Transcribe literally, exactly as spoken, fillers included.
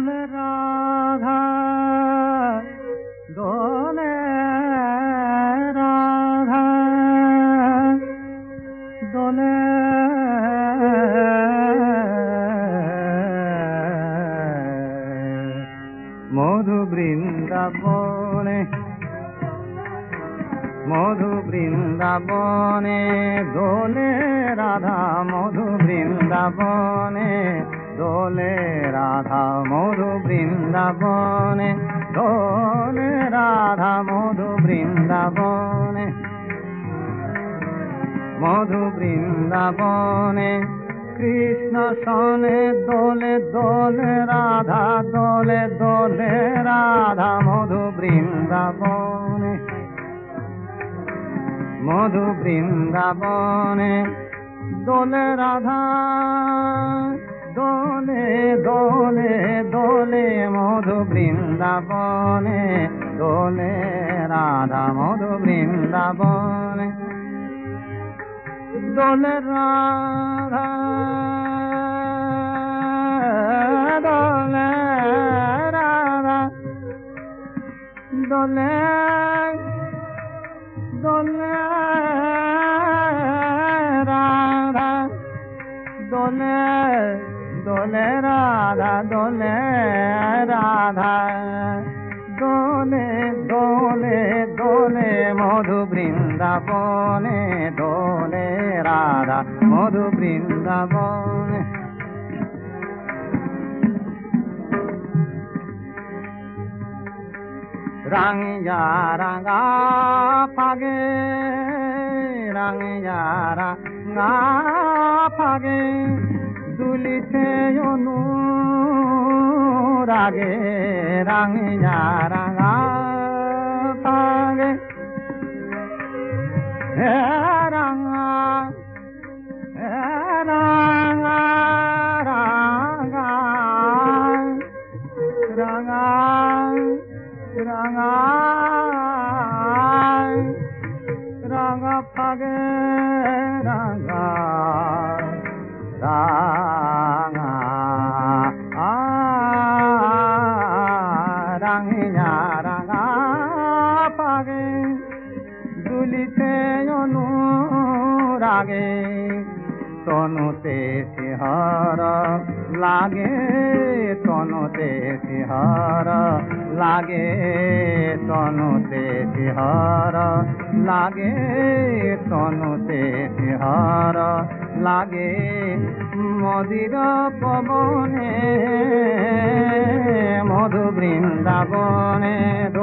দোলে রাধা দোলে রাধা দোলে মধু বৃন্দাবনে মধু বৃন্দাবনে দোলে রাধা মধু বৃন্দাবনে দোলে রাধা মধু বৃন্দাবনে দোলে রাধা মধু বৃন্দাবনে মধু বৃন্দাবনে কৃষ্ণ সনে দোলে দোলে রাধা দোলে দোলে রাধা মধু বৃন্দাবনে মধু বৃন্দাবনে দোলে রাধা দোলে দোলে দোলে মধু বৃন্দাবনে দোলে রাধা মধু বৃন্দাবনে দোলে রাধা দোলে রাধা দোলে দোলে রাধা দোলে দোলে রাধা দোলে রাধা দোলে দোলে দোলে মধু বৃন্দাবনে দোলে রাধা মধু বৃন্দাবনে রাঙিয়া রাঙা ফাগে রাঙিয়া রাঙা ফাগে দুলিতে অনুরাগে রাঙিয়া রাঙা ফাগে হে রাঙা হে রাঙা রাঙা রাঙা রাঙা রাঙা ফাগে রাঙা রাঙা রাঙিয়া রাঙা ফাগে দুলিতে অনুরাগে তনুতে শিহর লাগে তনুতে শিহর লাগে তনুতে শিহর লাগে তনুতে শিহর লাগে মদির পবনে মধু বৃন্দাবনে